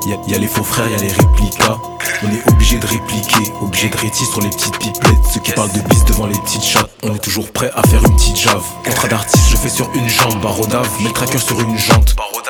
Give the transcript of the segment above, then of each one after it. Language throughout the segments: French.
Y'a les faux frères, y'a les réplicas. On est obligé de répliquer, obligé de rétis sur les petites pipelettes. Ceux qui parlent de bis devant les petites chattes. On est toujours prêt à faire une petite jave. Contrat d'artiste, je fais sur une jambe. Barodave, mets le tracker sur une jante.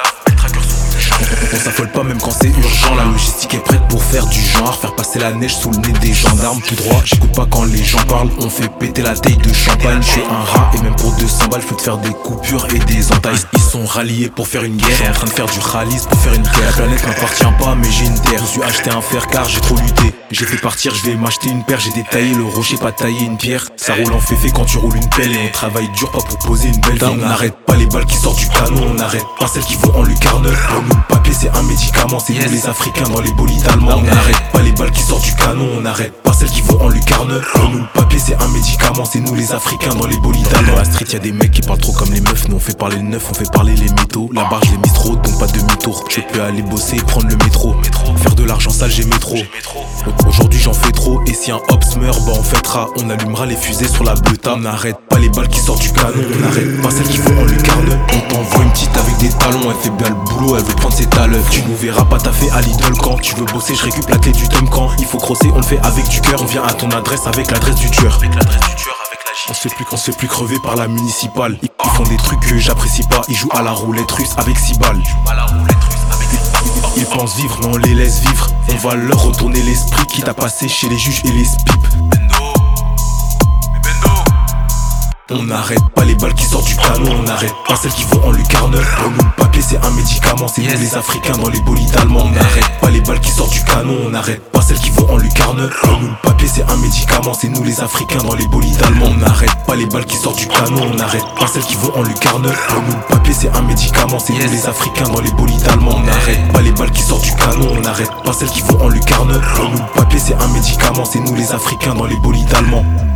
On s'affole pas même quand c'est urgent. La logistique est prête pour faire du genre. Faire passer la neige sous le nez des gendarmes. Tout droit, j'écoute pas quand les gens parlent. On fait péter la taille de champagne. Je suis un rat et même pour 200 balles je peux te faire des coupures et des entailles. Ils sont ralliés pour faire une guerre. Je suis en train de faire du rallye pour faire une terre. La planète m'appartient pas mais j'ai une terre. Je me suis acheté un fer car j'ai trop lutté. J'ai fait partir, je vais m'acheter une paire. J'ai détaillé le rocher, pas taillé une pierre. Ça roule en féfé quand tu roules une pelle. Et on travaille dur pas pour poser une belle. On n'arrête pas les balles qui sortent du canon. On n'arrête pas celles qui vont en lucarne. Pour nous le papier c'est un médicament. C'est nous les Africains dans les bolides allemands. On n'arrête pas les balles qui sortent du canon. On n'arrête pas celles qui vont en lucarne. Pour nous le papier c'est un médicament. C'est nous les Africains dans les bolides allemands. Dans la street y'a des mecs qui parlent trop comme les meufs. Nous on fait parler le neuf, on fait parler les métaux. La barre je l'ai mise trop donc pas de demi-tour. Je peux aller bosser et prendre le métro. Faire de l'argent sale j'ai métro. Aujourd'hui j'en fais trop. Et si un hops meurt bah on fêtera. On allumera les fusées sur la bleuta. On n'arrête pas les balles qui sortent du canon. On n'arrête pas celles qui vont en lucarne. On t'envoie une petite avec des talons. Elle fait bien le boulot, elle veut prendre ses talents. Tu nous verras pas taffer à l'idole quand tu veux bosser, je récupère la clé du tome quand il faut crosser, on le fait avec du cœur. On vient à ton adresse avec l'adresse du tueur. On se fait plus crever par la municipale. Ils font des trucs que j'apprécie pas. Ils jouent à la roulette russe avec 6 balles. Ils pensent vivre mais on les laisse vivre. On va leur retourner l'esprit quitte à passer chez les juges et les spipes. On n'arrête pas les balles qui sortent du canon. On n'arrête pas celles qui vont en lucarne. Pour nous le papier c'est un médicament. C'est nous les Africains dans les bolides allemands. On n'arrête pas les balles qui sortent du canon. On n'arrête pas celles qui vont en lucarne. Pour nous le papier c'est un médicament. C'est nous les Africains dans les bolides allemands. On n'arrête pas les balles qui sortent du canon. On n'arrête pas celles qui vont en lucarne. Pour nous le papier c'est un médicament. C'est nous les Africains dans les bolides allemands. On n'arrête pas les balles qui sortent du canon. On n'arrête pas celles qui vont en lucarne. Pour nous le papier c'est un médicament. C'est nous les Africains dans les bolides allemands.